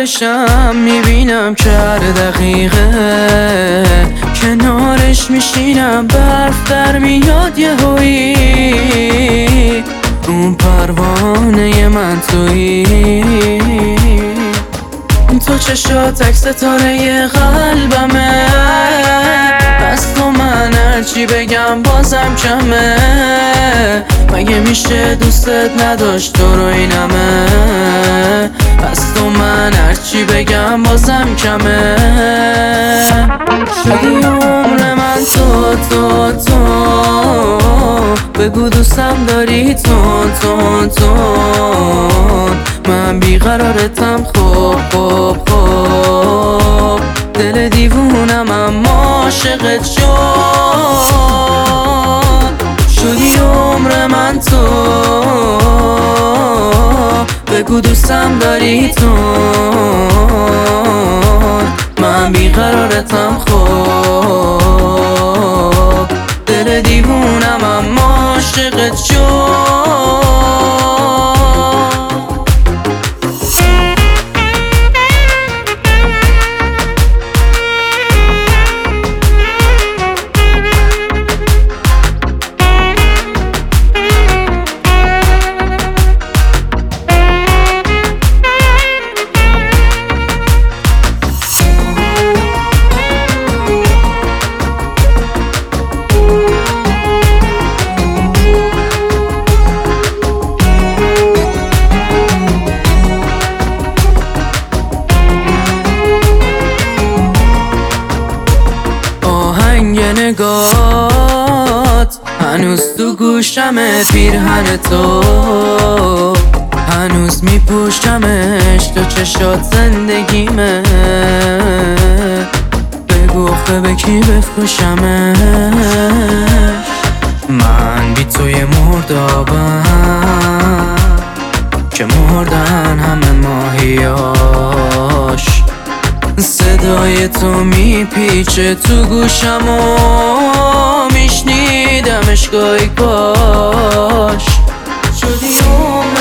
کنارشم میبینم که هر دقیقه کنارش میشینم برف در میاد یهویی اون پروانه من تویی تو چشات عکس ستاره قلبمه از تو من هرچی بگم بازم کمه مگه میشه دوستت نداشت تو رو اینمه از تو من هرچی بگم بازم کمه شدی عمر من تو بگو دوستم داری تون من بیقرارتم خوب دل دیوونم اما عاشقت شدی عمر من تو بگو دوستم داری تو من بیقرارتم خوب دل دیوونم اما عاشقت نگات هنوز تو گوشمه پیرهن تو هنوز میپوشمش تو چشات زندگیمه بگو آخه به کی بفروشمش من بی توی مردابم که مردن همه ماهیاش صدای تو میپیچه تو گوشم و میشنیدمش گاهی کاش شدی عمر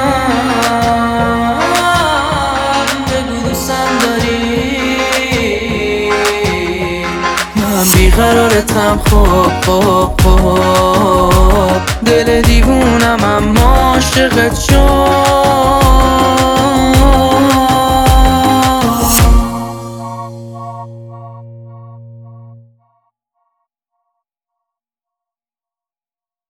من بگو دوستم داری من بیقرارتم خوب دل دیوونم اما عاشقت